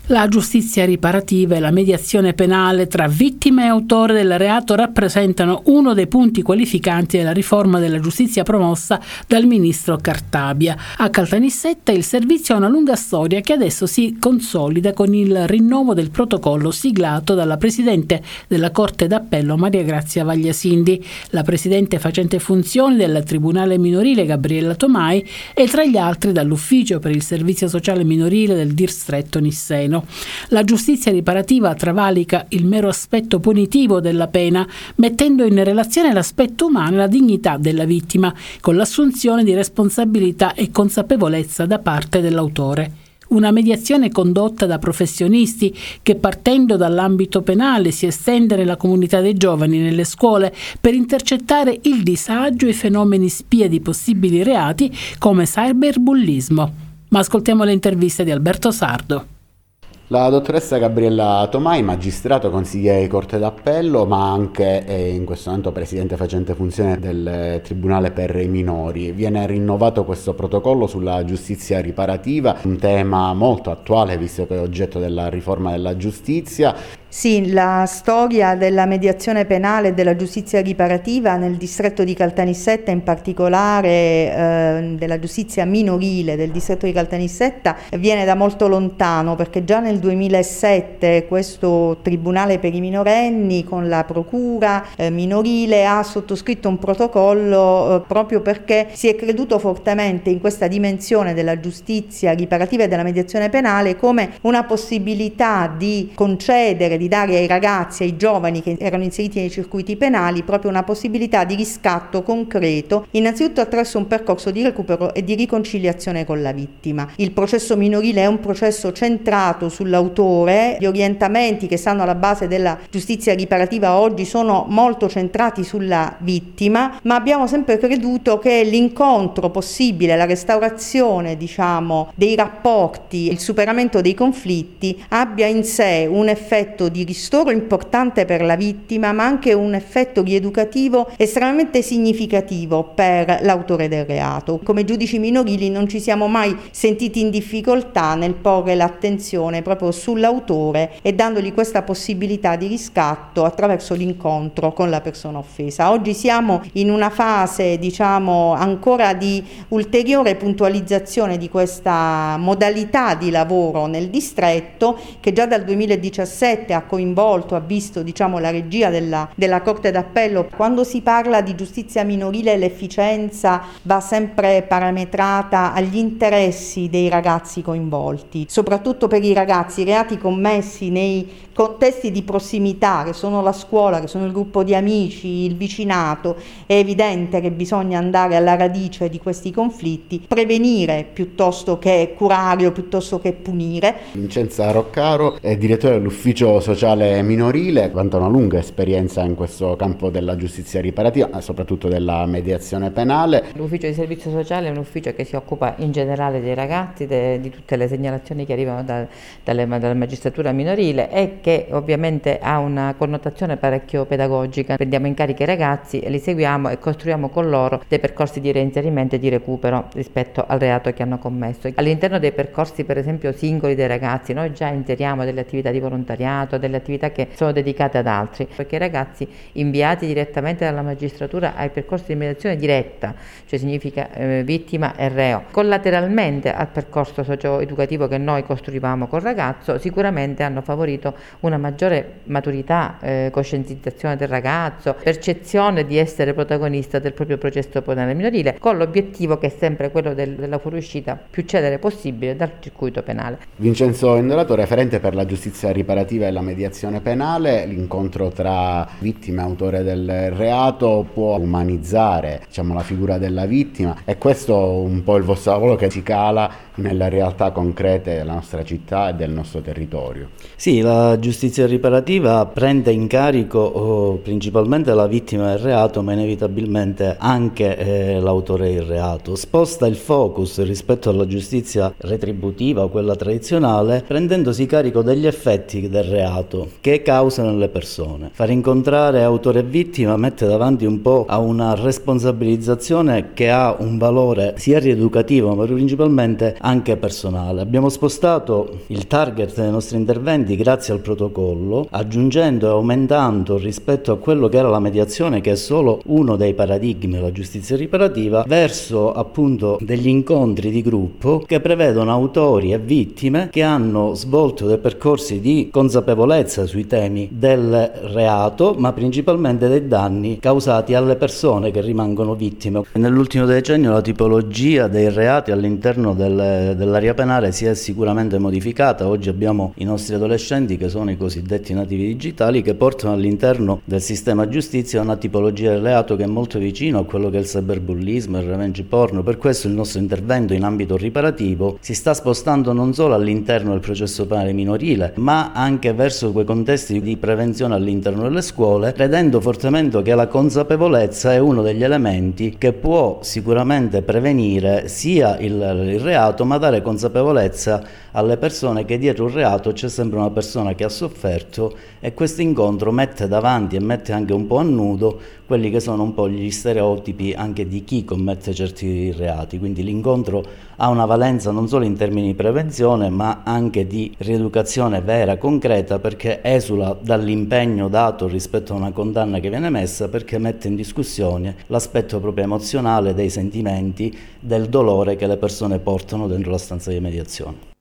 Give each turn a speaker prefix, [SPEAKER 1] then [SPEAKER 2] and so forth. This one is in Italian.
[SPEAKER 1] La giustizia riparativa e la mediazione penale tra vittima e autore del reato rappresentano uno dei punti qualificanti della riforma della giustizia promossa dal ministro Cartabia. A Caltanissetta il servizio ha una lunga storia che adesso si consolida con il rinnovo del protocollo siglato dalla Presidente della Corte d'Appello Maria Grazia Vagliasindi, la Presidente facente funzioni del Tribunale minorile Gabriella Tomai e tra gli altri dall'Ufficio per il Servizio Sociale Minorile del distretto nisseno. La giustizia riparativa travalica il mero aspetto punitivo della pena, mettendo in relazione l'aspetto umano e la dignità della vittima, con l'assunzione di responsabilità e consapevolezza da parte dell'autore. Una mediazione condotta da professionisti che, partendo dall'ambito penale, si estende nella comunità dei giovani, nelle scuole, per intercettare il disagio e i fenomeni spia di possibili reati come cyberbullismo. Ma ascoltiamo le interviste di Alberto Sardo.
[SPEAKER 2] La dottoressa Gabriella Tomai, magistrato, consigliere di Corte d'Appello, ma anche in questo momento presidente facente funzione del Tribunale per i minori. Viene rinnovato questo protocollo sulla giustizia riparativa, un tema molto attuale visto che è oggetto della riforma della giustizia.
[SPEAKER 3] Sì, la storia della mediazione penale e della giustizia riparativa nel distretto di Caltanissetta, in particolare della giustizia minorile del distretto di Caltanissetta, viene da molto lontano, perché già nel 2007 questo Tribunale per i minorenni con la procura minorile ha sottoscritto un protocollo proprio perché si è creduto fortemente in questa dimensione della giustizia riparativa e della mediazione penale come una possibilità di concedere, di dare ai ragazzi, ai giovani che erano inseriti nei circuiti penali, proprio una possibilità di riscatto concreto, innanzitutto attraverso un percorso di recupero e di riconciliazione con la vittima. Il processo minorile è un processo centrato sull'autore, gli orientamenti che stanno alla base della giustizia riparativa oggi sono molto centrati sulla vittima, ma abbiamo sempre creduto che l'incontro possibile, la restaurazione, dei rapporti, il superamento dei conflitti abbia in sé un effetto di ristoro importante per la vittima, ma anche un effetto rieducativo estremamente significativo per l'autore del reato. Come giudici minorili non ci siamo mai sentiti in difficoltà nel porre l'attenzione proprio sull'autore e dandogli questa possibilità di riscatto attraverso l'incontro con la persona offesa. Oggi siamo in una fase, ancora di ulteriore puntualizzazione di questa modalità di lavoro nel distretto, che già dal 2017 ha visto la regia della Corte d'Appello. Quando si parla di giustizia minorile l'efficienza va sempre parametrata agli interessi dei ragazzi coinvolti, soprattutto per i ragazzi, reati commessi nei contesti di prossimità che sono la scuola, che sono il gruppo di amici, il vicinato. È evidente che bisogna andare alla radice di questi conflitti, prevenire piuttosto che curare o piuttosto che punire.
[SPEAKER 2] Vincenza Roccaro è direttore dell'Ufficio Sociale Minorile, vanta una lunga esperienza in questo campo della giustizia riparativa, soprattutto della mediazione penale.
[SPEAKER 4] L'Ufficio di Servizio Sociale è un ufficio che si occupa in generale dei ragazzi, di tutte le segnalazioni che arrivano dalla magistratura minorile e che ovviamente ha una connotazione parecchio pedagogica. Prendiamo in carico i ragazzi e li seguiamo e costruiamo con loro dei percorsi di reinserimento e di recupero rispetto al reato che hanno commesso. All'interno dei percorsi, per esempio, singoli dei ragazzi, noi già inseriamo delle attività di volontariato, delle attività che sono dedicate ad altri, perché i ragazzi inviati direttamente dalla magistratura ai percorsi di mediazione diretta, cioè significa vittima e reo, collateralmente al percorso socio-educativo che noi costruivamo col ragazzo, sicuramente hanno favorito una maggiore maturità, coscientizzazione del ragazzo, percezione di essere protagonista del proprio processo penale minorile, con l'obiettivo che è sempre quello della fuoriuscita più celere possibile dal circuito penale.
[SPEAKER 2] Vincenzo Indorato, referente per la giustizia riparativa e la mediazione penale. L'incontro tra vittima e autore del reato può umanizzare la figura della vittima, e questo un po' il vostro lavoro che si cala nelle realtà concrete della nostra città e del nostro territorio.
[SPEAKER 5] Sì, la giustizia riparativa prende in carico principalmente la vittima del reato, ma inevitabilmente anche l'autore del reato. Sposta il focus rispetto alla giustizia retributiva o quella tradizionale, prendendosi carico degli effetti del reato. reato che causa nelle persone. Far incontrare autore e vittima mette davanti un po' a una responsabilizzazione che ha un valore sia rieducativo ma principalmente anche personale. Abbiamo spostato il target dei nostri interventi grazie al protocollo, aggiungendo e aumentando rispetto a quello che era la mediazione, che è solo uno dei paradigmi della giustizia riparativa, verso appunto degli incontri di gruppo che prevedono autori e vittime che hanno svolto dei percorsi di consapevolezza sui temi del reato, ma principalmente dei danni causati alle persone che rimangono vittime. Nell'ultimo decennio la tipologia dei reati all'interno dell'area penale si è sicuramente modificata. Oggi abbiamo i nostri adolescenti che sono i cosiddetti nativi digitali, che portano all'interno del sistema giustizia una tipologia di reato che è molto vicino a quello che è il cyberbullismo e il revenge porno. Per questo il nostro intervento in ambito riparativo si sta spostando non solo all'interno del processo penale minorile, ma anche verso quei contesti di prevenzione all'interno delle scuole, credendo fortemente che la consapevolezza è uno degli elementi che può sicuramente prevenire sia il reato, ma dare consapevolezza alle persone che dietro un reato c'è sempre una persona che ha sofferto, e questo incontro mette davanti e mette anche un po' a nudo quelli che sono un po' gli stereotipi anche di chi commette certi reati. Quindi l'incontro ha una valenza non solo in termini di prevenzione ma anche di rieducazione vera, concreta, perché esula dall'impegno dato rispetto a una condanna che viene emessa, perché mette in discussione l'aspetto proprio emozionale dei sentimenti, del dolore che le persone portano dentro la stanza di mediazione.